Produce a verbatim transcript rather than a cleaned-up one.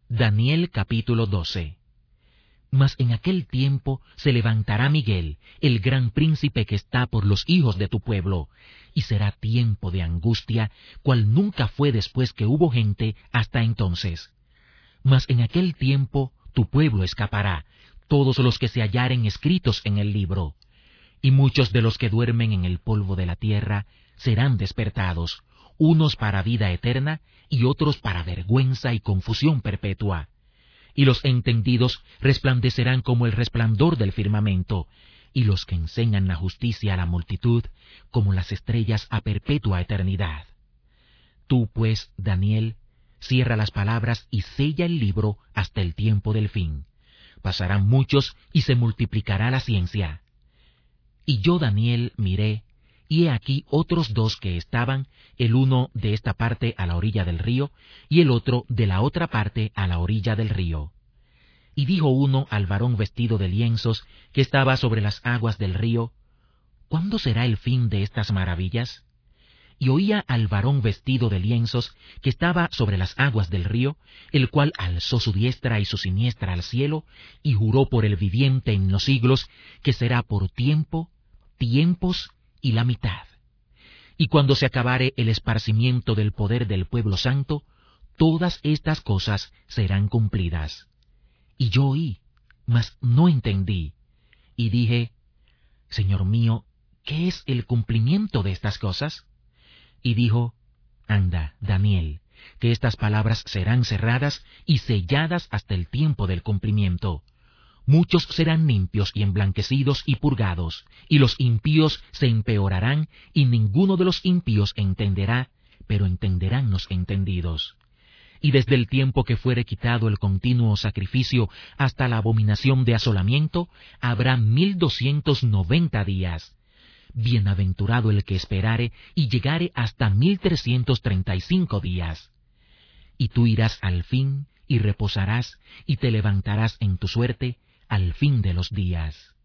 Daniel capítulo doce. Mas en aquel tiempo se levantará Miguel, el gran príncipe que está por los hijos de tu pueblo, y será tiempo de angustia, cual nunca fue después que hubo gente hasta entonces. Mas en aquel tiempo tu pueblo escapará, todos los que se hallaren escritos en el libro. Y muchos de los que duermen en el polvo de la tierra serán despertados, unos para vida eterna y otros para vergüenza y confusión perpetua. Y los entendidos resplandecerán como el resplandor del firmamento, y los que enseñan la justicia a la multitud como las estrellas a perpetua eternidad. Tú, pues, Daniel, cierra las palabras y sella el libro hasta el tiempo del fin. Pasarán muchos y se multiplicará la ciencia. Y yo, Daniel, miré, y he aquí otros dos que estaban, el uno de esta parte a la orilla del río, y el otro de la otra parte a la orilla del río. Y dijo uno al varón vestido de lienzos, que estaba sobre las aguas del río, ¿cuándo será el fin de estas maravillas? Y oía al varón vestido de lienzos, que estaba sobre las aguas del río, el cual alzó su diestra y su siniestra al cielo, y juró por el viviente en los siglos, que será por tiempo, tiempos y la mitad. Y cuando se acabare el esparcimiento del poder del pueblo santo, todas estas cosas serán cumplidas. Y yo oí, mas no entendí, y dije, Señor mío, ¿qué es el cumplimiento de estas cosas? Y dijo, anda, Daniel, que estas palabras serán cerradas y selladas hasta el tiempo del cumplimiento. Muchos serán limpios y emblanquecidos y purgados, y los impíos se empeorarán, y ninguno de los impíos entenderá, pero entenderán los entendidos. Y desde el tiempo que fuere quitado el continuo sacrificio hasta la abominación de asolamiento, habrá mil doscientos noventa días. Bienaventurado el que esperare y llegare hasta mil trescientos treinta y cinco días. Y tú irás al fin, y reposarás, y te levantarás en tu suerte, al fin de los días.